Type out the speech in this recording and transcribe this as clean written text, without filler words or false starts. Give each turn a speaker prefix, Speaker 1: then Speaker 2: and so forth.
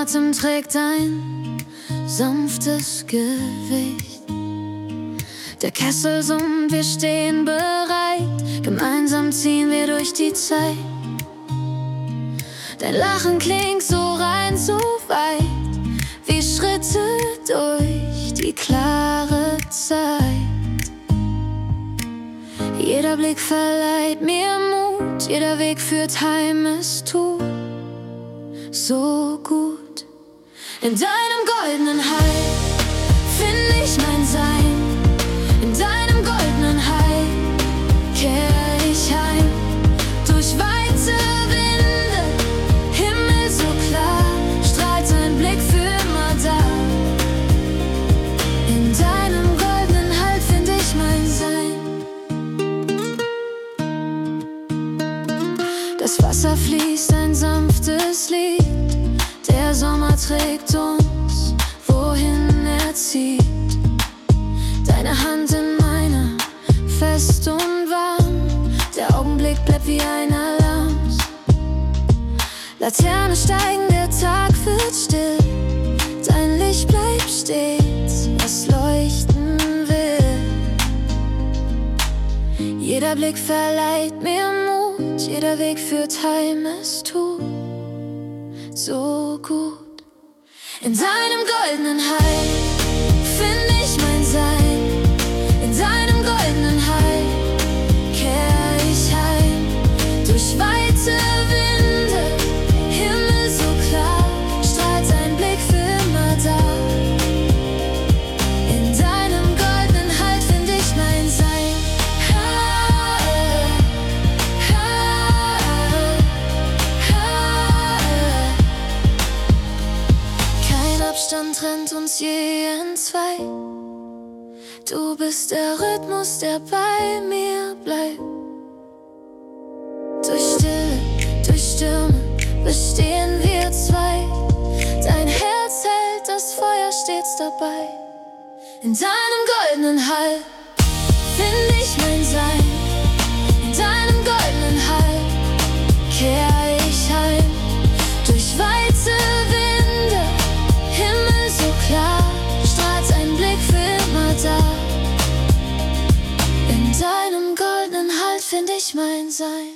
Speaker 1: Atem trägt ein sanftes Gewicht. Der Kessel summt, wir stehen bereit, gemeinsam ziehen wir durch die Zeit. Dein Lachen klingt so rein, so weit, wie Schritte durch die klare Zeit. Jeder Blick verleiht mir Mut, jeder Weg führt heim, es tut so gut. In deinem goldenen Halt finde ich mein Sein. In deinem goldenen Halt kehr ich heim. Durch weite Winde, Himmel so klar, strahlt dein Blick für immer da. In deinem goldenen Halt finde ich mein Sein. Das Wasser fließt, ein sanftes Lied. Der Sommer trägt uns, wohin er zieht. Deine Hand in meiner, fest und warm. Der Augenblick bleibt wie ein Alarm. Laterne steigen, der Tag wird still. Dein Licht bleibt stets, was leuchten will. Jeder Blick verleiht mir Mut, jeder Weg führt heim, es tut so gut. In deinem goldenen Halt finde ich mein Sein. In deinem goldenen Halt kehr ich heim. Durch weite Winde, Himmel so klar, strahlt dein Blick für immer da. In deinem goldenen Halt finde ich mein Sein. Abstand trennt uns je entzwei. Du bist der Rhythmus, der bei mir bleibt. Durch Stille, durch Stürme bestehen wir zwei. Dein Herz hält das Feuer stets dabei. In deinem goldenen Halt finde ich mein Sein. In deinem goldenen Halt kehr ich heim. Durch weite Winde, Himmel so klar, strahlt ein Blick für immer da. In deinem goldenen Halt finde ich mein Sein.